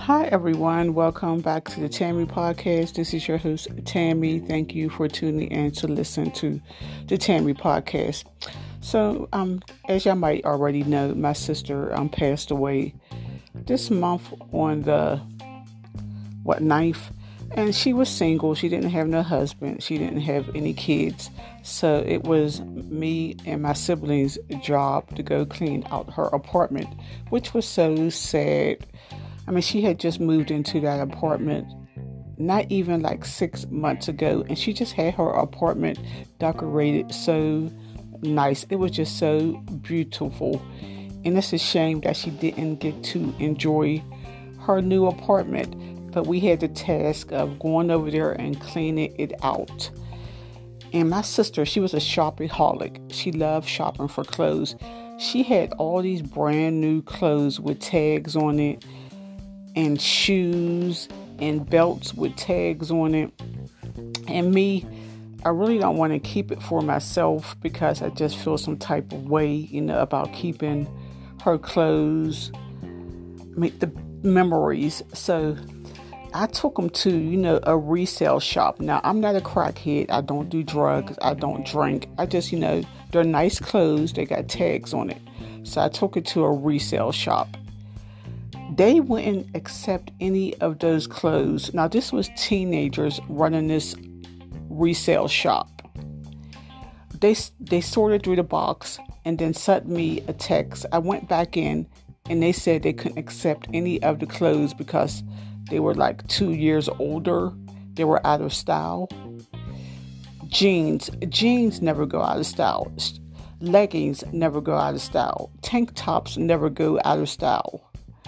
Hi everyone, welcome back to the Tammy Podcast. This is your host Tammy. Thank you for tuning in to listen to the Tammy Podcast. So, as y'all might already know, my sister passed away this month on the 9th, and she was single. She didn't have no husband. She didn't have any kids. So it was me and my siblings' job to go clean out her apartment, which was so sad. I mean, she had just moved into that apartment not even like 6 months ago, and she just had her apartment decorated so nice. It was just so beautiful, and it's a shame that she didn't get to enjoy her new apartment, but we had the task of going over there and cleaning it out. And my sister, she was a shopaholic. She loved shopping for clothes. She had all these brand new clothes with tags on it, and shoes and belts with tags on it. And me, I really don't want to keep it for myself because I just feel some type of way, about keeping her clothes, the memories. So I took them to, a resale shop. Now, I'm not a crackhead. I don't do drugs. I don't drink. I just, they're nice clothes. They got tags on it. So I took it to a resale shop. They wouldn't accept any of those clothes. Now, this was teenagers running this resale shop. They sorted through the box and then sent me a text. I went back in and they said they couldn't accept any of the clothes because they were like 2 years older. They were out of style. Jeans never go out of style. Leggings never go out of style. Tank tops never go out of style.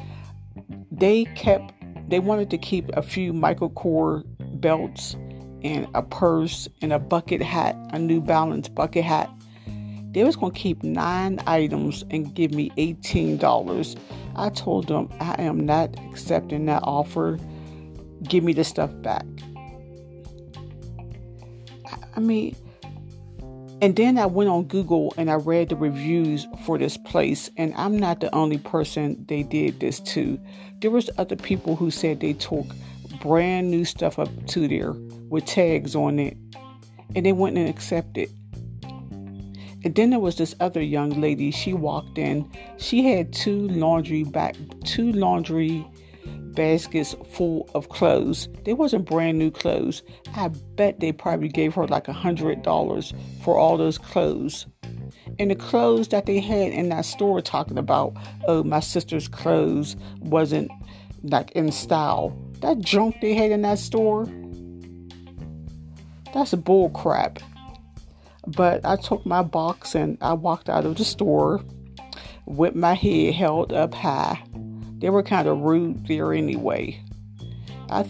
They wanted to keep a few Michael Kors belts and a purse and a bucket hat, a New Balance bucket hat. They was going to keep 9 items and give me $18. I told them I am not accepting that offer. Give me the stuff back. And then I went on Google and I read the reviews for this place, and I'm not the only person they did this to. There was other people who said they took brand new stuff up to there with tags on it, and they wouldn't accept it. And then there was this other young lady. She walked in. She had two laundry baskets full of clothes. They wasn't brand new clothes. I bet they probably gave her like $100 for all those clothes. And the clothes that they had in that store talking about, oh, my sister's clothes wasn't like in style. That junk they had in that store, that's a bull crap. But I took my box and I walked out of the store with my head held up high. They were kind of rude there anyway. I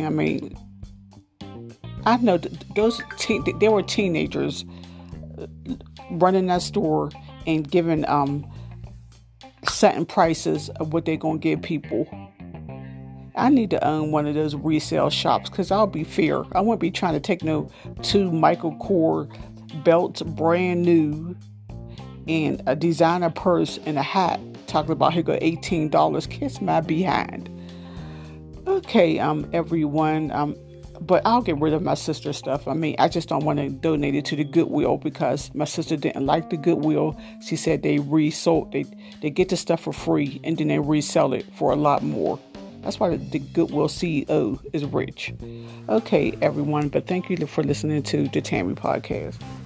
know there were teenagers running that store and giving certain prices of what they're going to give people. I need to own one of those resale shops because I'll be fair. I won't be trying to take no 2 Michael Kors belts brand new and a designer purse and a hat talking about here go $18. Kiss my behind. Okay, everyone. But I'll get rid of my sister's stuff. I just don't want to donate it to the Goodwill because my sister didn't like the Goodwill. She said they resold, they get the stuff for free and then they resell it for a lot more. That's why the Goodwill CEO is rich. Okay, everyone. But thank you for listening to the Tammy Podcast.